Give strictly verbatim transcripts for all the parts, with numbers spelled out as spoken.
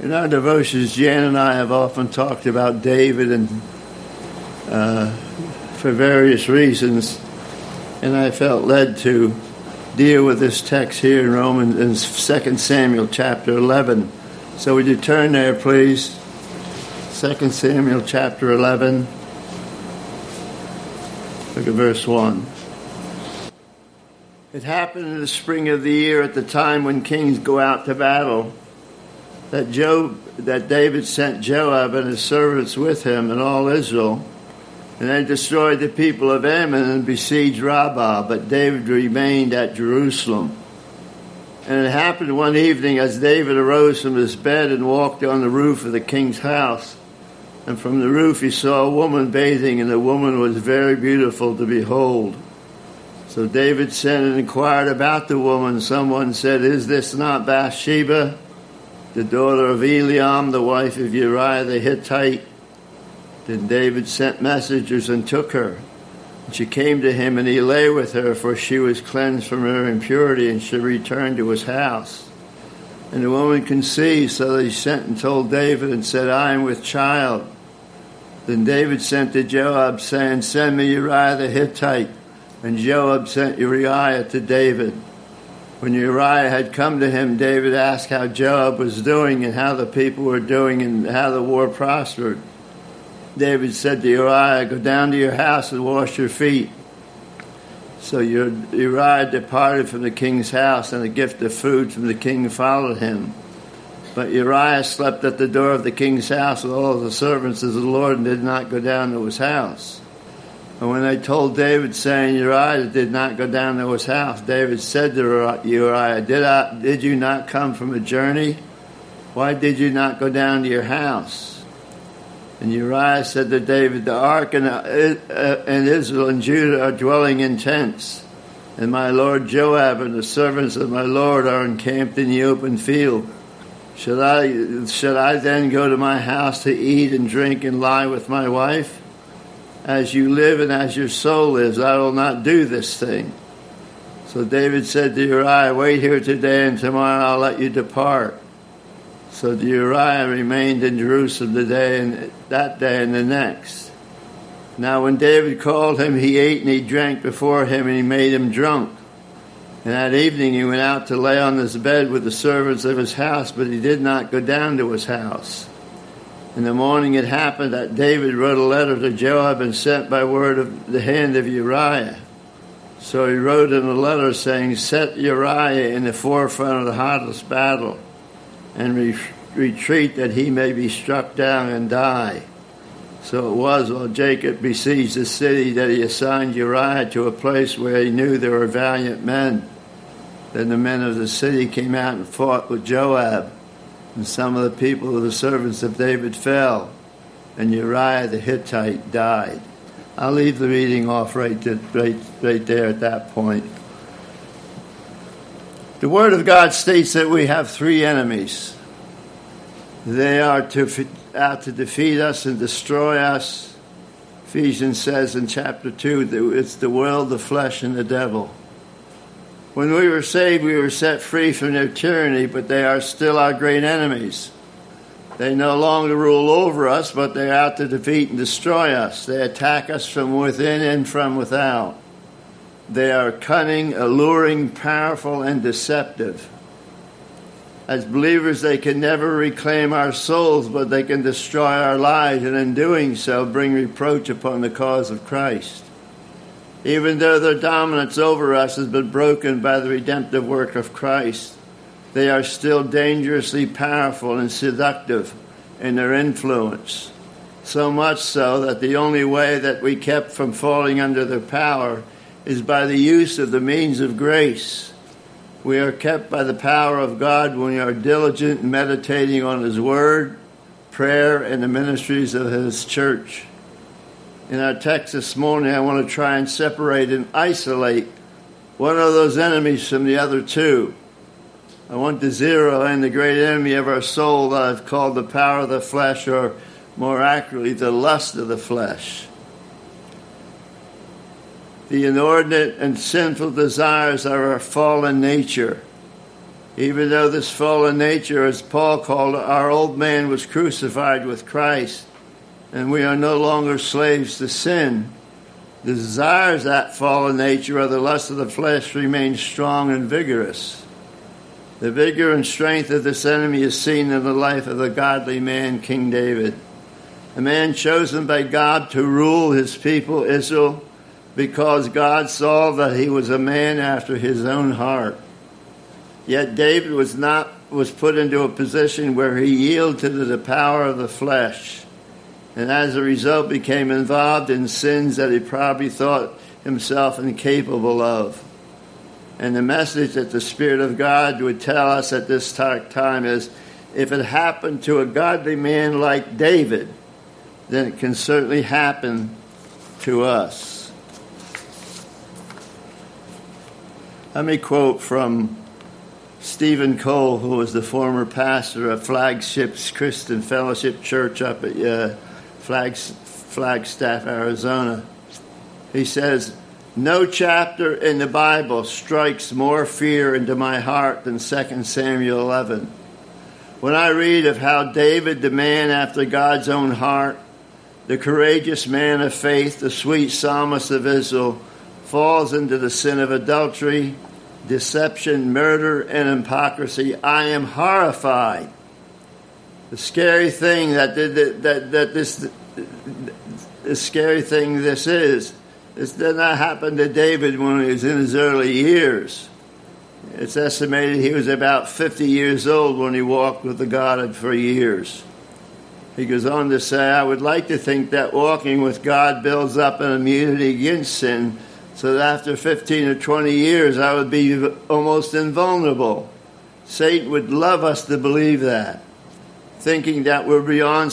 In our devotions, Jan and I have often talked about David and uh, for various reasons, and I felt led to deal with this text here in Romans, in Second Samuel chapter eleven. So would you turn there, please? Second Samuel chapter eleven. Look at verse one. It happened in the spring of the year, at the time when kings go out to battle, that Job, that David sent Joab and his servants with him and all Israel, and they destroyed the people of Ammon and besieged Rabbah, but David remained at Jerusalem. And it happened one evening as David arose from his bed and walked on the roof of the king's house, and from the roof he saw a woman bathing, and the woman was very beautiful to behold. So David sent and inquired about the woman. Someone said, "Is this not Bathsheba, the daughter of Eliam, the wife of Uriah the Hittite?" Then David sent messengers and took her. And she came to him, and he lay with her, for she was cleansed from her impurity, and she returned to his house. And the woman conceived, so that he sent and told David and said, "I am with child." Then David sent to Joab, saying, "Send me Uriah the Hittite." And Joab sent Uriah to David. When Uriah had come to him, David asked how Joab was doing and how the people were doing and how the war prospered. David said to Uriah, "Go down to your house and wash your feet." So Uriah departed from the king's house, and a gift of food from the king followed him. But Uriah slept at the door of the king's house with all the servants of the Lord, and did not go down to his house. And when they told David, saying, "Uriah did not go down to his house," David said to Uriah, did, I, did you not come from a journey? Why did you not go down to your house? And Uriah said to David, "The ark and, uh, and Israel and Judah are dwelling in tents, and my lord Joab and the servants of my lord are encamped in the open field. Should I, should I then go to my house to eat and drink and lie with my wife? As you live and as your soul lives, I will not do this thing." So David said to Uriah, "Wait here today, and tomorrow I'll let you depart." So Uriah remained in Jerusalem today and that day and the next. Now when David called him, he ate and he drank before him, and he made him drunk. And that evening he went out to lay on his bed with the servants of his house, but he did not go down to his house. In the morning it happened that David wrote a letter to Joab and sent by word of the hand of Uriah. So he wrote in a letter saying, "Set Uriah in the forefront of the hottest battle, and re- retreat that he may be struck down and die." So it was while Jacob besieged the city that he assigned Uriah to a place where he knew there were valiant men. Then the men of the city came out and fought with Joab, and some of the people of the servants of David fell, and Uriah the Hittite died. I'll leave the reading off right, to, right, right there at that point. The Word of God states that we have three enemies. They are to, out to defeat us and destroy us. Ephesians says in chapter two that it's the world, the flesh, and the devil. When we were saved, we were set free from their tyranny, but they are still our great enemies. They no longer rule over us, but they're out to defeat and destroy us. They attack us from within and from without. They are cunning, alluring, powerful, and deceptive. As believers, they can never reclaim our souls, but they can destroy our lives, and in doing so, bring reproach upon the cause of Christ. Even though their dominance over us has been broken by the redemptive work of Christ, they are still dangerously powerful and seductive in their influence. So much so that the only way that we kept from falling under their power is by the use of the means of grace. We are kept by the power of God when we are diligent in meditating on His Word, prayer, and the ministries of His church. In our text this morning, I want to try and separate and isolate one of those enemies from the other two. I want to zero in the great enemy of our soul that I've called the power of the flesh, or more accurately, the lust of the flesh. The inordinate and sinful desires of our fallen nature. Even though this fallen nature, as Paul called it, our old man was crucified with Christ, and we are no longer slaves to sin, the desires of that fallen nature or the lust of the flesh remain strong and vigorous. The vigor and strength of this enemy is seen in the life of the godly man, King David, a man chosen by God to rule his people, Israel, because God saw that he was a man after his own heart. Yet David was not was put into a position where he yielded to the power of the flesh, and as a result became involved in sins that he probably thought himself incapable of. And the message that the Spirit of God would tell us at this time is, if it happened to a godly man like David, then it can certainly happen to us. Let me quote from Stephen Cole, who was the former pastor of Flagship's Christian Fellowship Church up at uh, Flags, Flagstaff, Arizona. He says, "No chapter in the Bible strikes more fear into my heart than Second Samuel eleven. When I read of how David, the man after God's own heart, the courageous man of faith, the sweet psalmist of Israel, falls into the sin of adultery, deception, murder, and hypocrisy, I am horrified." The scary thing that that that, that this the scary thing this is, this did not happen to David when he was in his early years. It's estimated he was about fifty years old when he walked with the God for years. He goes on to say, "I would like to think that walking with God builds up an immunity against sin, so that after fifteen or twenty years I would be almost invulnerable. Satan would love us to believe that, thinking that we're beyond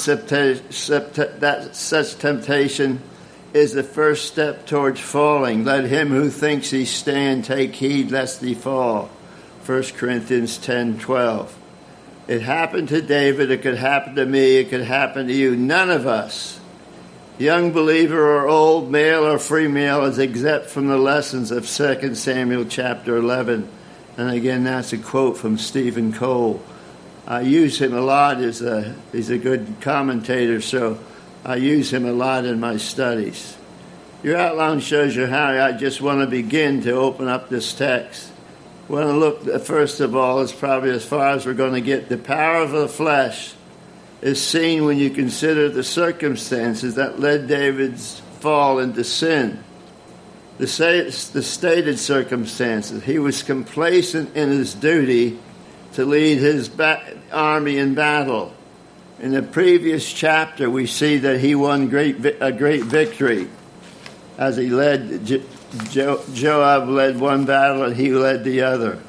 that such temptation is the first step towards falling. Let him who thinks he stand take heed lest he fall." First Corinthians ten twelve. It happened to David. It could happen to me. It could happen to you. None of us, young believer or old, male or female, is exempt from the lessons of Second Samuel chapter eleven. And again, that's a quote from Stephen Cole. I use him a lot. As a, he's a good commentator, so I use him a lot in my studies. Your outline shows you how I just want to begin to open up this text. We want to look, first of all, is probably as far as we're going to get. The power of the flesh is seen when you consider the circumstances that led David's fall into sin. The, say, the stated circumstances. He was complacent in his duty to lead his ba- army in battle. In the previous chapter, we see that he won great a great victory as he led. Jo- jo- Joab led one battle and he led the other.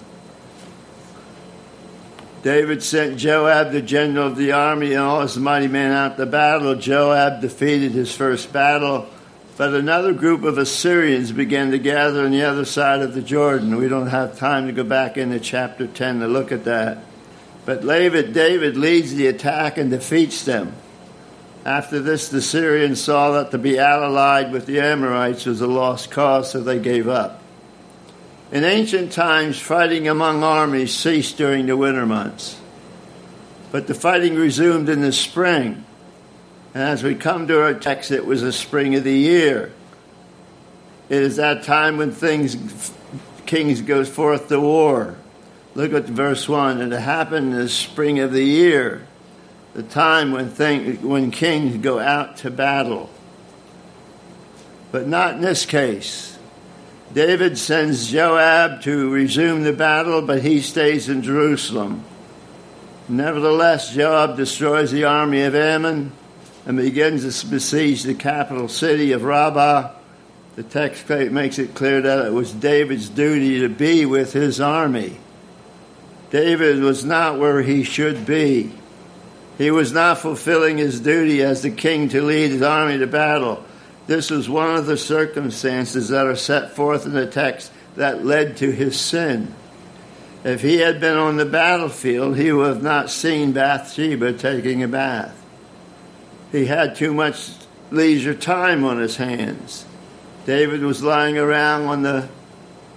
David sent Joab, the general of the army, and all his mighty men out to battle. Joab defeated his first battle, but another group of Assyrians began to gather on the other side of the Jordan. We don't have time to go back into chapter ten to look at that. But David, David leads the attack and defeats them. After this, the Syrians saw that to be allied with the Amorites was a lost cause, so they gave up. In ancient times, fighting among armies ceased during the winter months. But the fighting resumed in the spring. And as we come to our text, it was the spring of the year. It is that time when things, kings go forth to war. Look at verse one. And it happened in the spring of the year, the time when things, when kings go out to battle. But not in this case. David sends Joab to resume the battle, but he stays in Jerusalem. Nevertheless, Joab destroys the army of Ammon and begins to besiege the capital city of Rabbah. The text makes it clear that it was David's duty to be with his army. David was not where he should be. He was not fulfilling his duty as the king to lead his army to battle. This was one of the circumstances that are set forth in the text that led to his sin. If he had been on the battlefield, he would have not seen Bathsheba taking a bath. He had too much leisure time on his hands. David was lying around on the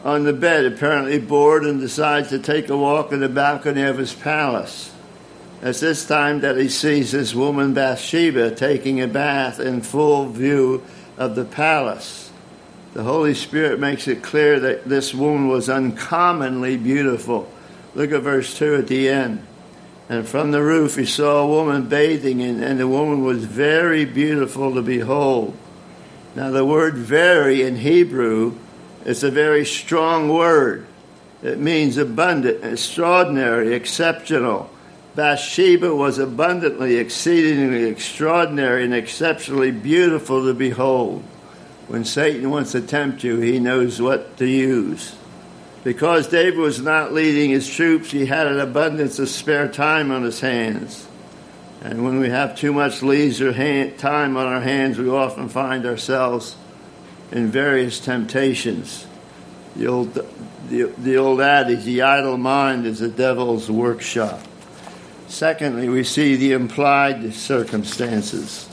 on the bed, apparently bored, and decides to take a walk in the balcony of his palace. It's this time that he sees this woman Bathsheba taking a bath in full view of the palace. The Holy Spirit makes it clear that this woman was uncommonly beautiful. Look at verse two at the end. And from the roof he saw a woman bathing, and, and the woman was very beautiful to behold. Now the word very in Hebrew is a very strong word. It means abundant, extraordinary, exceptional. Bathsheba was abundantly, exceedingly extraordinary, and exceptionally beautiful to behold. When Satan wants to tempt you, he knows what to use. Because David was not leading his troops, he had an abundance of spare time on his hands. And when we have too much leisure hand, time on our hands, we often find ourselves in various temptations. The old, the, the old adage, the idle mind is the devil's workshop. Secondly, we see the implied circumstances.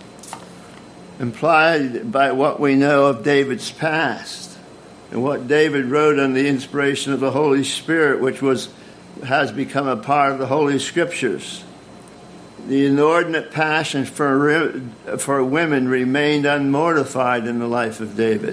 Implied by what we know of David's past and what David wrote under the inspiration of the Holy Spirit, which was has become a part of the Holy Scriptures. The inordinate passion for, for women remained unmortified in the life of David.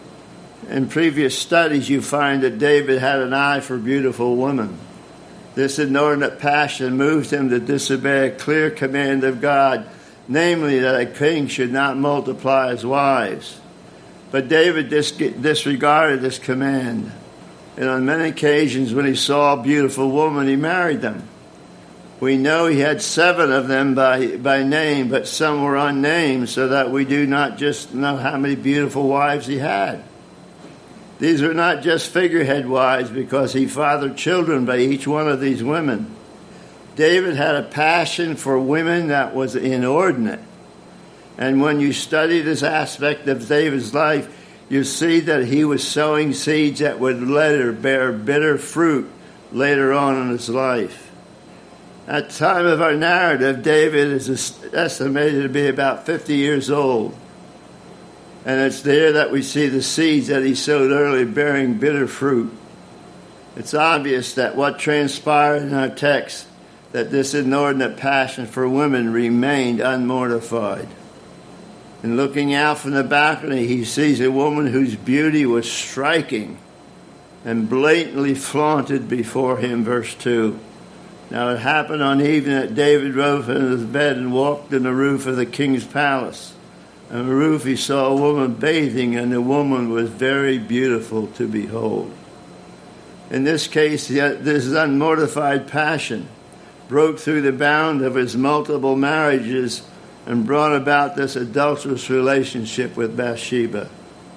In previous studies, you find that David had an eye for beautiful women. This inordinate passion moved him to disobey a clear command of God, namely that a king should not multiply his wives. But David dis- disregarded this command, and on many occasions when he saw a beautiful woman, he married them. We know he had seven of them by, by name, but some were unnamed, so that we do not just know how many beautiful wives he had. These were not just figurehead wives, because he fathered children by each one of these women. David had a passion for women that was inordinate. And when you study this aspect of David's life, you see that he was sowing seeds that would later bear bitter fruit later on in his life. At the time of our narrative, David is estimated to be about fifty years old. And it's there that we see the seeds that he sowed early bearing bitter fruit. It's obvious that what transpired in our text, that this inordinate passion for women remained unmortified. And looking out from the balcony, he sees a woman whose beauty was striking and blatantly flaunted before him, verse two. Now it happened on the evening that David rose from his bed and walked on the roof of the king's palace. On the roof he saw a woman bathing, and the woman was very beautiful to behold. In this case, this unmortified passion broke through the bound of his multiple marriages and brought about this adulterous relationship with Bathsheba.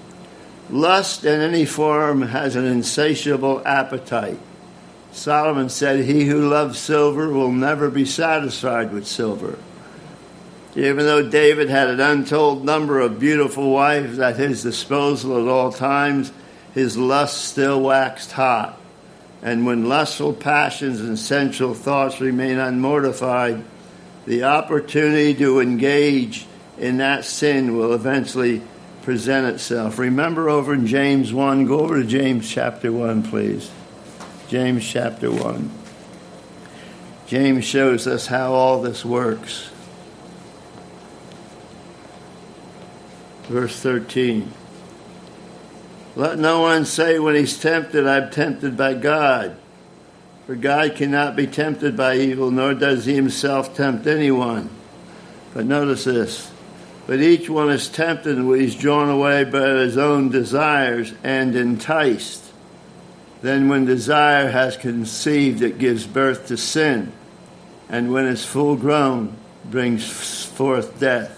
Lust in any form has an insatiable appetite. Solomon said, "He who loves silver will never be satisfied with silver." Even though David had an untold number of beautiful wives at his disposal at all times, his lust still waxed hot. And when lustful passions and sensual thoughts remain unmortified, the opportunity to engage in that sin will eventually present itself. Remember over in James one, go over to James chapter one, please. James chapter one. James shows us how all this works. Verse thirteen. Let no one say when he's tempted, I'm tempted by God. For God cannot be tempted by evil, nor does he himself tempt anyone. But notice this. But each one is tempted when he's drawn away by his own desires and enticed. Then when desire has conceived, it gives birth to sin. And when it's full grown, brings forth death.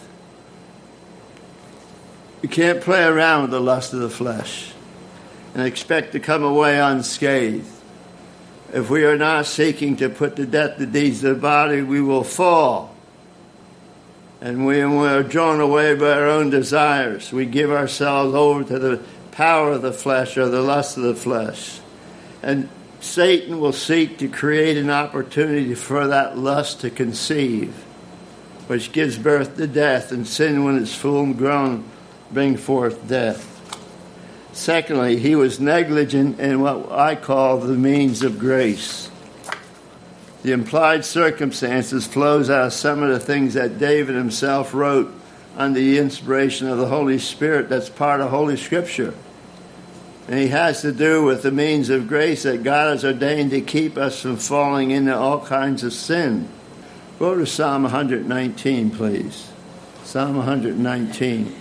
You can't play around with the lust of the flesh and expect to come away unscathed. If we are not seeking to put to death the deeds of the body, we will fall. And we are drawn away by our own desires. We give ourselves over to the power of the flesh or the lust of the flesh. And Satan will seek to create an opportunity for that lust to conceive, which gives birth to death, and sin, when it's full grown, bring forth death. Secondly, he was negligent in what I call the means of grace. The implied circumstances flows out of some of the things that David himself wrote under the inspiration of the Holy Spirit. That's part of Holy Scripture. And he has to do with the means of grace that God has ordained to keep us from falling into all kinds of sin. Go to Psalm one nineteen, please. Psalm one nineteen.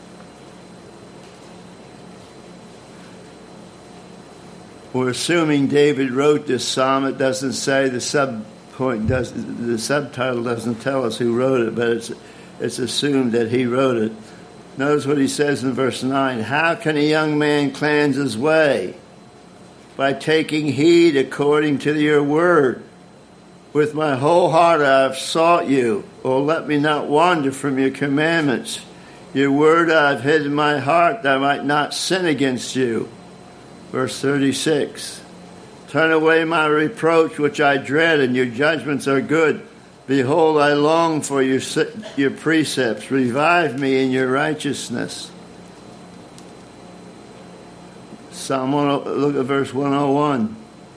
We're assuming David wrote this psalm. It doesn't say, the sub point does the subtitle doesn't tell us who wrote it, but it's it's assumed that he wrote it. Notice what he says in verse nine. How can a young man cleanse his way? By taking heed according to your word. With my whole heart I have sought you. Oh, let me not wander from your commandments. Your word I have hid in my heart that I might not sin against you. Verse thirty-six, turn away my reproach which I dread, and your judgments are good. Behold, I long for your, your precepts. Revive me in your righteousness. Psalm one, look at verse one oh one.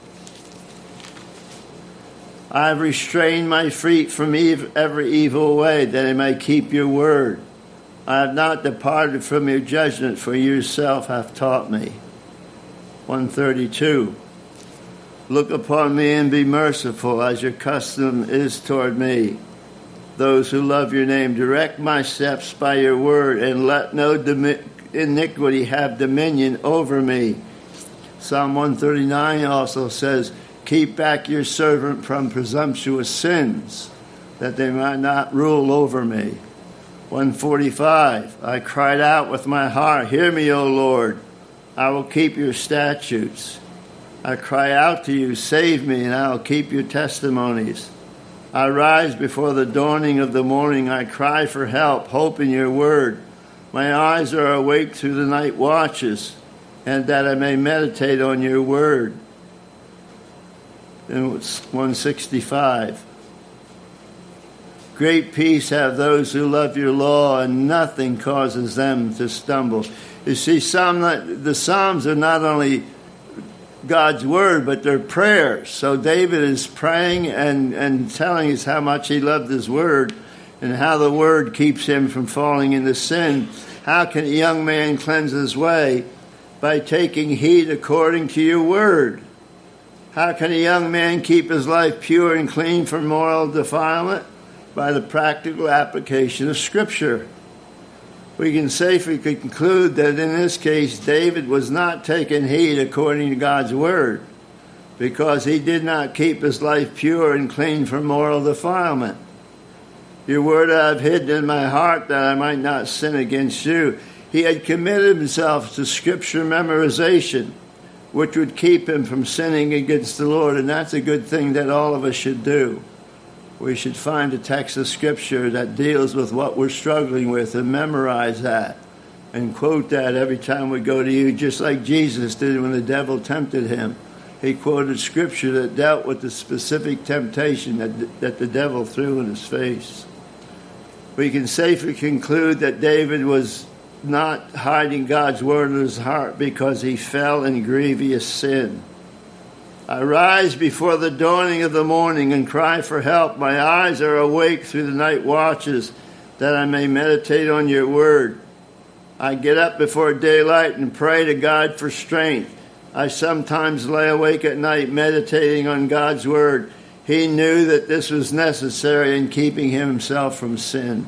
I have restrained my feet from every evil way, that I may keep your word. I have not departed from your judgment, for you yourself have taught me. one thirty-two. Look upon me and be merciful, as your custom is toward me. Those who love your name, direct my steps by your word, and let no dimi- iniquity have dominion over me. Psalm one thirty-nine also says, keep back your servant from presumptuous sins, that they might not rule over me. one forty-five. I cried out with my heart, hear me, O Lord. I will keep your statutes. I cry out to you, save me, and I will keep your testimonies. I rise before the dawning of the morning. I cry for help, hope in your word. My eyes are awake through the night watches, and that I may meditate on your word. In one sixty-five. Great peace have those who love your law, and nothing causes them to stumble. You see, Psalm, the Psalms are not only God's word, but they're prayers. So David is praying and, and telling us how much he loved his word and how the word keeps him from falling into sin. How can a young man cleanse his way? By taking heed according to your word. How can a young man keep his life pure and clean from moral defilement? By the practical application of Scripture. We can safely conclude that in this case, David was not taking heed according to God's word, because he did not keep his life pure and clean from moral defilement. Your word I have hidden in my heart, that I might not sin against you. He had committed himself to Scripture memorization, which would keep him from sinning against the Lord, and that's a good thing that all of us should do. We should find a text of Scripture that deals with what we're struggling with and memorize that and quote that every time we go to you, just like Jesus did when the devil tempted him. He quoted Scripture that dealt with the specific temptation that, that the devil threw in his face. We can safely conclude that David was not hiding God's word in his heart because he fell in grievous sin. I rise before the dawning of the morning and cry for help. My eyes are awake through the night watches, that I may meditate on your word. I get up before daylight and pray to God for strength. I sometimes lay awake at night meditating on God's word. He knew that this was necessary in keeping himself from sin.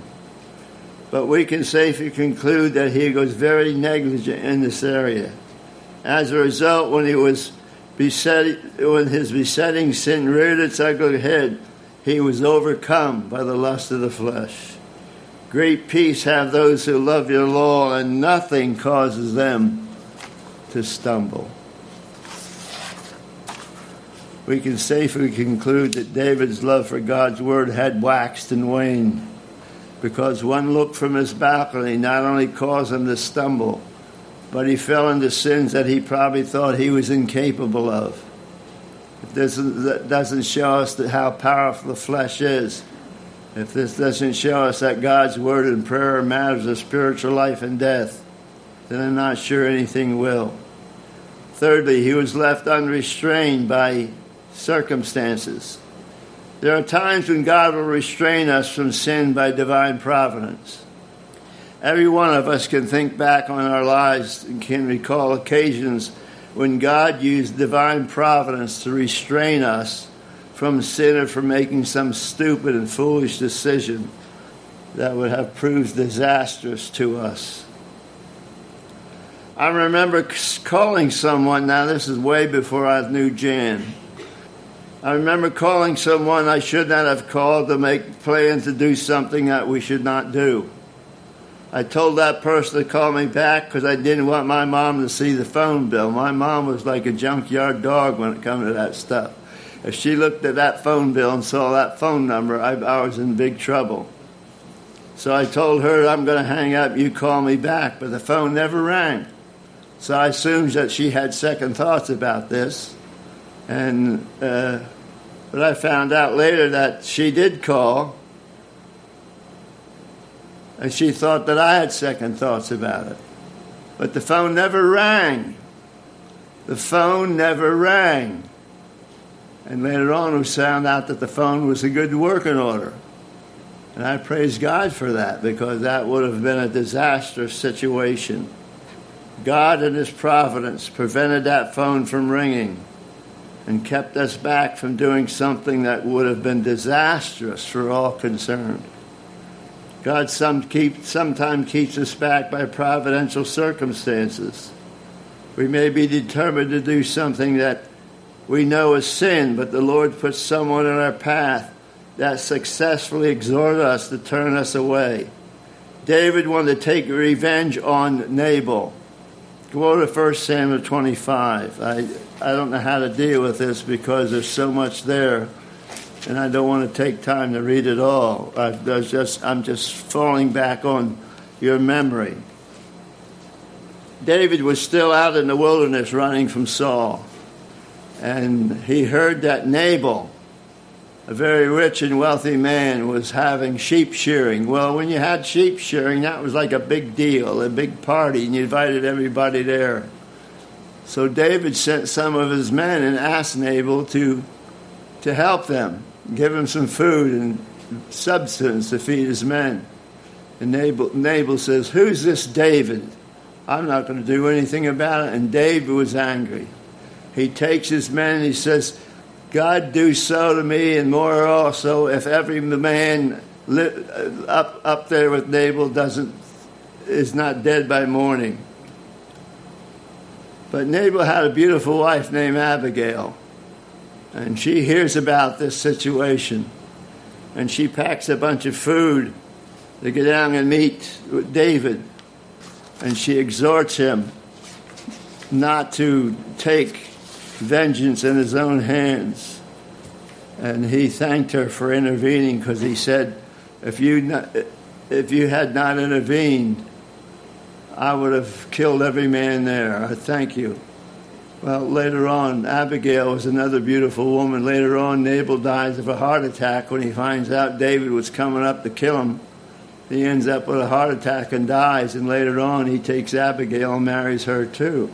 But we can safely conclude that he was very negligent in this area. As a result, when he was beset, when his besetting sin reared its ugly head, he was overcome by the lust of the flesh. Great peace have those who love your law, and nothing causes them to stumble. We can safely conclude that David's love for God's word had waxed and waned, because one look from his balcony not only caused him to stumble, but he fell into sins that he probably thought he was incapable of. If this that doesn't show us that how powerful the flesh is, if this doesn't show us that God's word and prayer matters of spiritual life and death, then I'm not sure anything will. Thirdly, he was left unrestrained by circumstances. There are times when God will restrain us from sin by divine providence. Every one of us can think back on our lives and can recall occasions when God used divine providence to restrain us from sin or from making some stupid and foolish decision that would have proved disastrous to us. I remember calling someone, now this is way before I knew Jan. I remember calling someone I should not have called to make plans to do something that we should not do. I told that person to call me back because I didn't want my mom to see the phone bill. My mom was like a junkyard dog when it came to that stuff. If she looked at that phone bill and saw that phone number, I, I was in big trouble. So I told her, I'm going to hang up, you call me back. But the phone never rang. So I assumed that she had second thoughts about this. And uh, but I found out later that she did call. And she thought that I had second thoughts about it. But the phone never rang. The phone never rang. And later on we found out that the phone was a good working order. And I praise God for that, because that would have been a disastrous situation. God in His providence prevented that phone from ringing and kept us back from doing something that would have been disastrous for all concerned. God some keep, sometimes keeps us back by providential circumstances. We may be determined to do something that we know is sin, but the Lord puts someone in our path that successfully exhort us to turn us away. David wanted to take revenge on Nabal. Go to First Samuel twenty-five. I, I don't know how to deal with this because there's so much there, and I don't want to take time to read it all. I, there's just, I'm just falling back on your memory. David was still out in the wilderness running from Saul, and he heard that Nabal, a very rich and wealthy man, was having sheep shearing. Well, when you had sheep shearing, that was like a big deal, a big party, and you invited everybody there. So David sent some of his men and asked Nabal to, to help them, give him some food and substance to feed his men. And Nabal, Nabal says, "Who's this David? I'm not going to do anything about it." And David was angry. He takes his men and he says, "God do so to me and more also if every man li- up up there with Nabal doesn't is not dead by morning." But Nabal had a beautiful wife named Abigail, and she hears about this situation, and she packs a bunch of food to get down and meet with David, and she exhorts him not to take vengeance in his own hands. And he thanked her for intervening, because he said, if you not, if you had not intervened, I would have killed every man there. I thank you. Well, later on, Abigail was another beautiful woman. Later on, Nabal dies of a heart attack when he finds out David was coming up to kill him. He ends up with a heart attack and dies, and later on he takes Abigail and marries her too.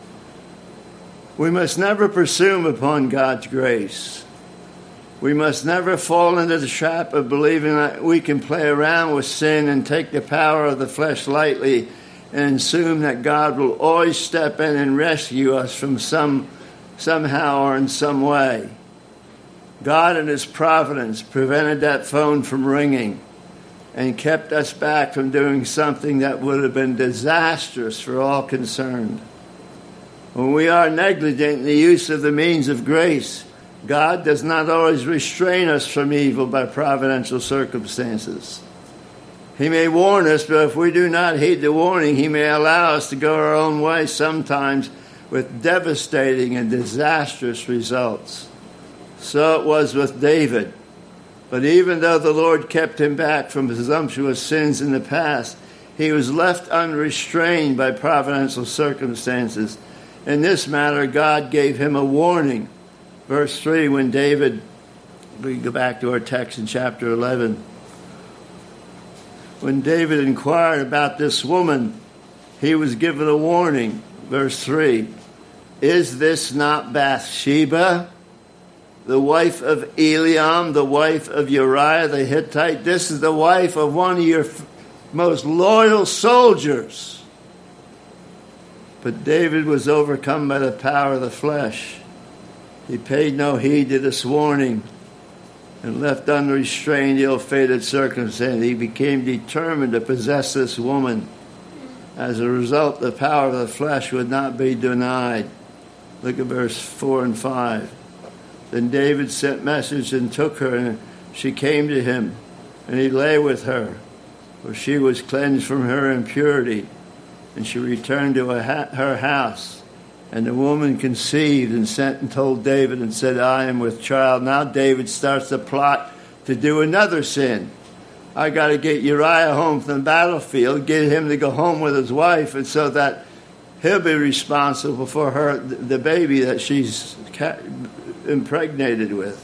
We must never presume upon God's grace. We must never fall into the trap of believing that we can play around with sin and take the power of the flesh lightly and assume that God will always step in and rescue us from some somehow or in some way. God in His providence prevented that phone from ringing and kept us back from doing something that would have been disastrous for all concerned. When we are negligent in the use of the means of grace, God does not always restrain us from evil by providential circumstances. He may warn us, but if we do not heed the warning, He may allow us to go our own way, sometimes with devastating and disastrous results. So it was with David. But even though the Lord kept him back from presumptuous sins in the past, he was left unrestrained by providential circumstances. In this matter, God gave him a warning. Verse three, when David, we go back to our text in chapter eleven. When David inquired about this woman he was given a warning. Verse three, is this not Bathsheba, the wife of Eliam, the wife of Uriah the Hittite? This is the wife of one of your most loyal soldiers. But David was overcome by the power of the flesh. He paid no heed to this warning and left unrestrained ill-fated circumstance. He became determined to possess this woman. As a result, the power of the flesh would not be denied. Look at verse four and five. Then David sent message and took her, and she came to him, and he lay with her, for she was cleansed from her impurity. And she returned to her house. And the woman conceived and sent and told David and said, I am with child. Now David starts the plot to do another sin. I got to get Uriah home from the battlefield, get him to go home with his wife, and so that he'll be responsible for her, the baby that she's impregnated with.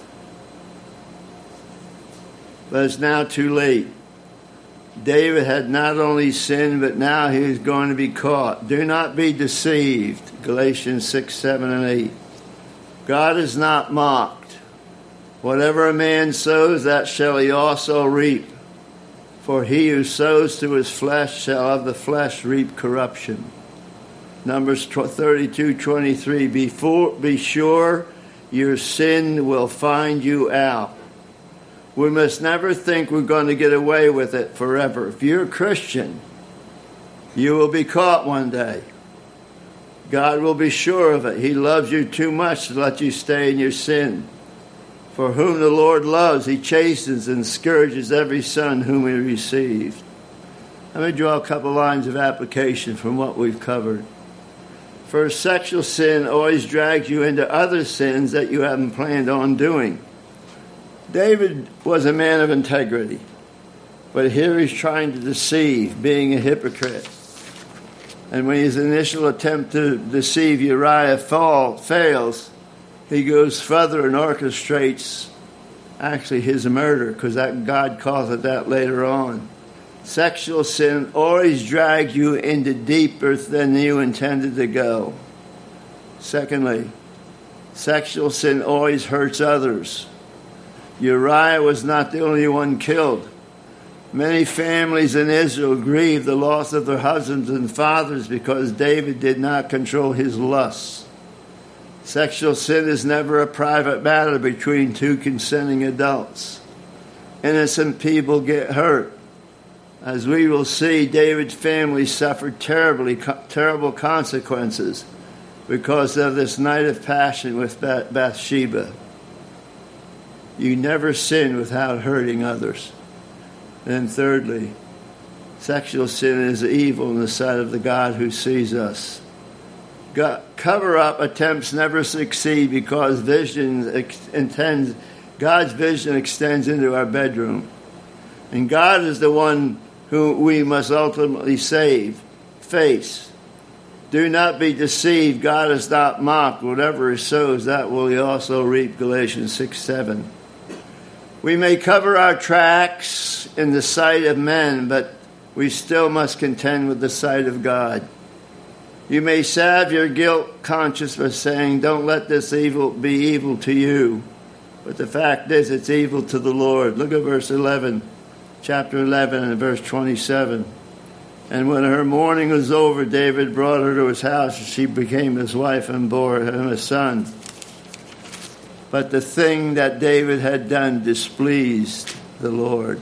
But it's now too late. David had not only sinned, but now he is going to be caught. Do not be deceived. Galatians six, seven, and eight. God is not mocked. Whatever a man sows, that shall he also reap. For he who sows to his flesh shall of the flesh reap corruption. Numbers thirty-two, twenty-three. Before, be sure your sin will find you out. We must never think we're going to get away with it forever. If you're a Christian, you will be caught one day. God will be sure of it. He loves you too much to let you stay in your sin. For whom the Lord loves, he chastens and scourges every son whom he received. Let me draw a couple lines of application from what we've covered. First, sexual sin always drags you into other sins that you haven't planned on doing. David was a man of integrity, but here he's trying to deceive, being a hypocrite. And when his initial attempt to deceive Uriah fall, fails, he goes further and orchestrates actually his murder, because that God calls it that later on. Sexual sin always drags you into deeper than you intended to go. Secondly, sexual sin always hurts others. Uriah was not the only one killed. Many families in Israel grieved the loss of their husbands and fathers because David did not control his lusts. Sexual sin is never a private matter between two consenting adults. Innocent people get hurt. As we will see, David's family suffered terribly, terrible consequences because of this night of passion with Bathsheba. You never sin without hurting others. And thirdly, sexual sin is evil in the sight of the God who sees us. God, cover-up attempts never succeed because vision ex- intends, God's vision extends into our bedroom. And God is the one who we must ultimately save, face. Do not be deceived. God is not mocked. Whatever he sows, that will he also reap. Galatians six, seven. We may cover our tracks in the sight of men, but we still must contend with the sight of God. You may salve your guilt conscience by saying, don't let this evil be evil to you. But the fact is, it's evil to the Lord. Look at verse eleven, chapter eleven and verse twenty-seven. And when her mourning was over, David brought her to his house, and she became his wife and bore him a son. But the thing that David had done displeased the Lord.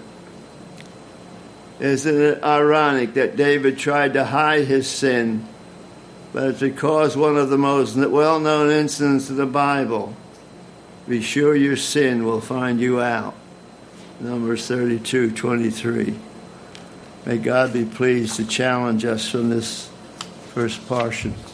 Isn't it ironic that David tried to hide his sin, but it's because one of the most well-known incidents of the Bible, be sure your sin will find you out. Numbers thirty-two, twenty-three. May God be pleased to challenge us from this first portion.